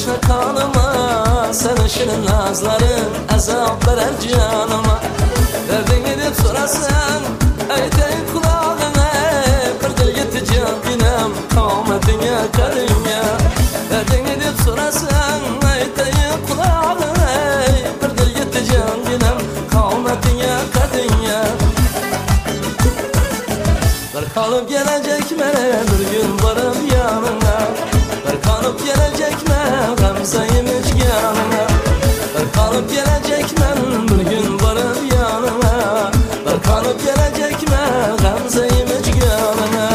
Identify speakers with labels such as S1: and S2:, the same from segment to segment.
S1: teşne kanıma, senin şirin nazların azap verer canıma. Derdin edip sorasan ayteyin kulağına, bir dil yeteceğim binem kavmetine karınya. Derdin edip sorasan ayteyin kulağına, bir dil yeteceğim binem kavmetine karınya. Bir kalıp gelecek mene bir gün varım yanına, bir kalıp gelecek men gamzayım hiç yanına. Bir kalıp gelecek men bir gün varım yanına, bir kalıp gelecek men gamzayım hiç yanına.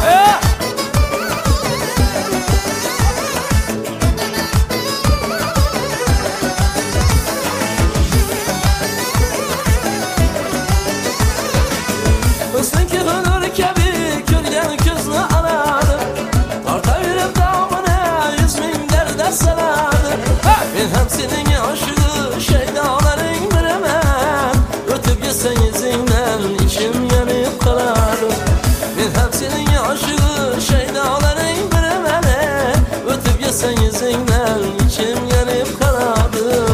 S1: Hüsnünki hınır kebi körgen közünü aradı, orta yürüp damına 100 bin derde saladı. Ben hem senin aşığı şeydaların bilemem, ötüp gitsen izinden içim yanıp kaladı. Ben hem senin aşığı şeydaların bilemem, ötüp gitsen izinden içim yanıp kaladı.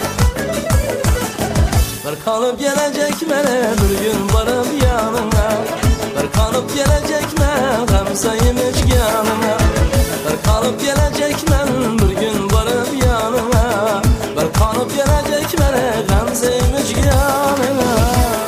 S1: Bir kalıp gelecek mene bir gün varım yanına, bir kalıp gelecek men gamzayım hiç yanına. Bir kalıp gelecek men bir gün varım yanına, bir kalıp gelecek mene gamzayım hiç yanına.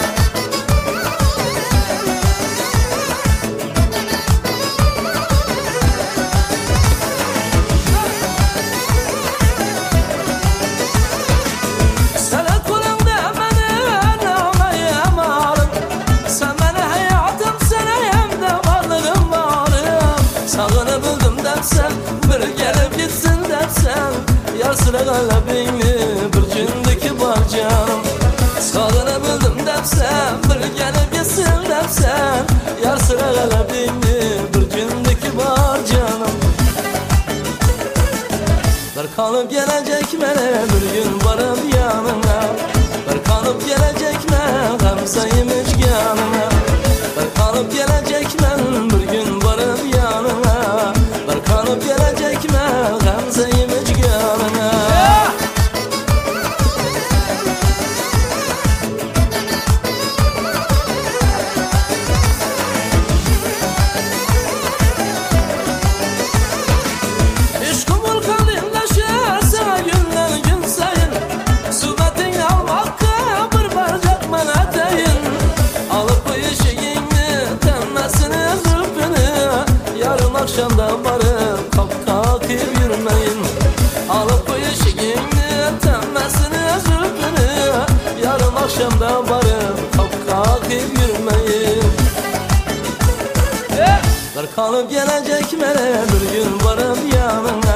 S1: Sağını buldum dersen, bir gelip gitsin dersen, yar sıra kalbini bir cündeki var canım. Sağını buldum dersen, bir gelip gitsin dersen, yar sıra kalbini bir cündeki var canım. Bir kalıp gelecek mene bir gün varım yanına, bir kalıp gelecek men gamzayım hiç yanına. Bir kalıp gelecek men bir gün varım yanına, bir kalıp gelecek men gamzayım hiç yanına. İşkumul kalınlaşır sana günden gün sayın, subetin almakka bir barcak bana deyin. Alıp bu işini temmesini zülfünü, yarın akşamda varıp kalkıp yürümeyin. Alıp bu işini temmesini zülfünü, yarın akşamda varıp kalkıp yürümeyin. Bir kalıp gelecek mene bir gün varım yanına,